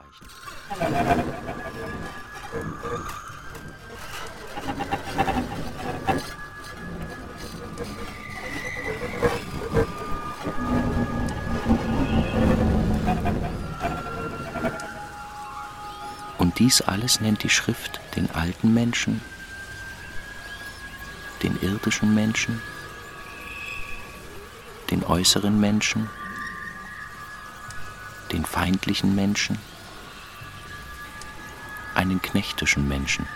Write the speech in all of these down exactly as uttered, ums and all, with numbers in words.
Und dies alles nennt die Schrift den alten Menschen, den irdischen Menschen, den äußeren Menschen, den feindlichen Menschen, einen knechtischen Menschen.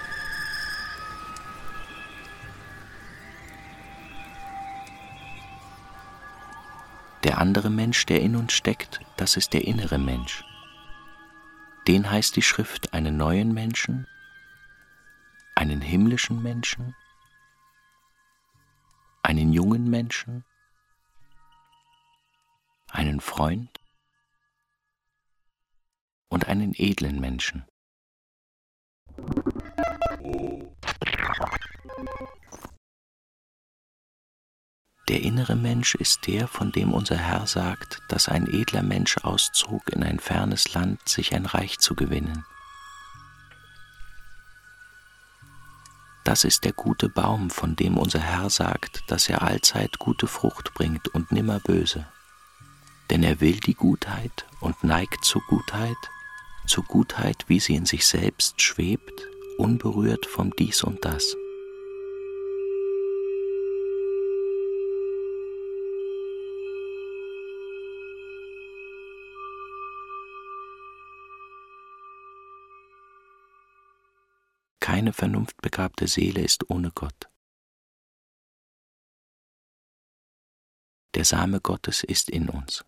Der andere Mensch, der in uns steckt, das ist der innere Mensch. Den heißt die Schrift einen neuen Menschen, einen himmlischen Menschen, einen jungen Menschen, einen Freund und einen edlen Menschen. Der innere Mensch ist der, von dem unser Herr sagt, dass ein edler Mensch auszog in ein fernes Land, sich ein Reich zu gewinnen. Das ist der gute Baum, von dem unser Herr sagt, dass er allzeit gute Frucht bringt und nimmer böse. Denn er will die Gutheit und neigt zur Gutheit, zur Gutheit, wie sie in sich selbst schwebt, unberührt vom Dies und Das. Keine vernunftbegabte Seele ist ohne Gott. Der Same Gottes ist in uns.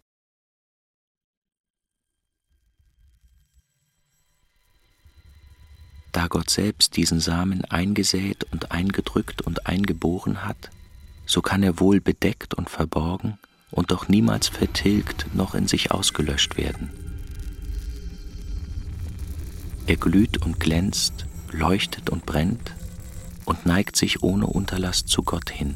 Da Gott selbst diesen Samen eingesät und eingedrückt und eingeboren hat, so kann er wohl bedeckt und verborgen und doch niemals vertilgt noch in sich ausgelöscht werden. Er glüht und glänzt, leuchtet und brennt und neigt sich ohne Unterlass zu Gott hin.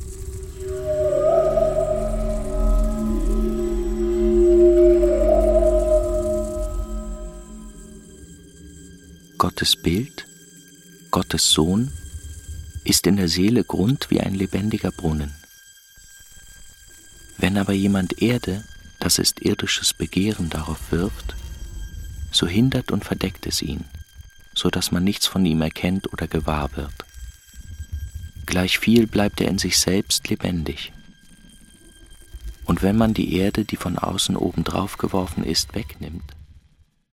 Gottes Bild, Gottes Sohn, ist in der Seele Grund wie ein lebendiger Brunnen. Wenn aber jemand Erde, das ist irdisches Begehren, darauf wirft, so hindert und verdeckt es ihn, so dass man nichts von ihm erkennt oder gewahr wird. Gleichviel bleibt er in sich selbst lebendig. Und wenn man die Erde, die von außen obendrauf geworfen ist, wegnimmt,